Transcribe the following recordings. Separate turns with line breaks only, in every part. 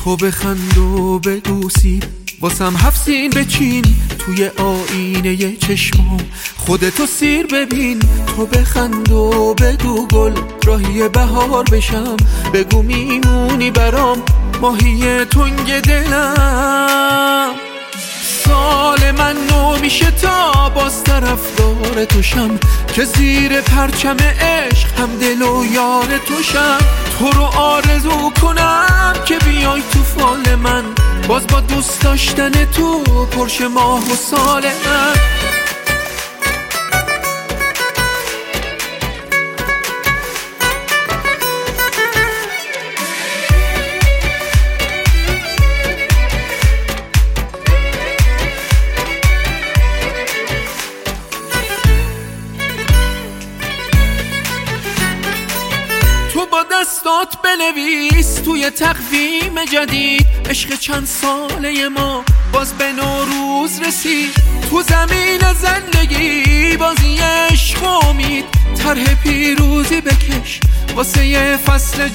تو بخند و بگو سیب واسم 7 سین بچین توی آینه چشمام، خودتو سیر ببین. تو بخند و بگو گل راهی بهار بشم، بگو میمونی برام ماهی تنگ دلم. سال من نو میشه تا باز طرفدار توشم، که زیر پرچم عشق هم دل و یار توشم. تو رو آرزو کنم که بیای تو فال من، باز با دوست داشتن تو پرش ماه و سال من. تو با دستات بنویس توی تقویم جدید، عشق چند ساله ما باز به نوروز رسید. تو زمین زندگی بازی عشق و امید، طرح پیروزی بکش واسه یه فصل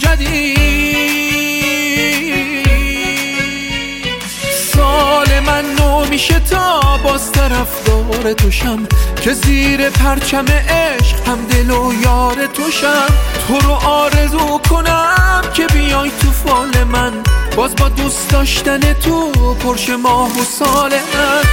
جدید. سال من نو میشه تا باز طرفدار توشم، که زیر پرچم عشق هم دل و یار توشم. تو رو آرزو کنم که بیای تو فال من، باز با دوست داشتن تو پرش ماه و سال من.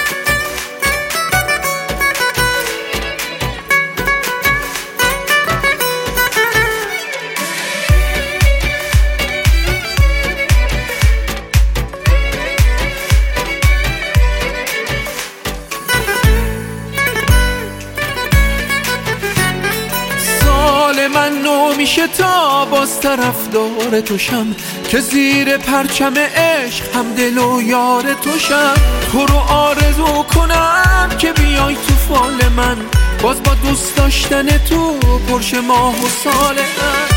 من نو میشه تا باز طرفدار توشم، که زیر پرچم عشق هم دل و یار توشم. تو رو آرزو کنم که بیای تو فال من، باز با دوست داشتن تو پرش ماه و سال من.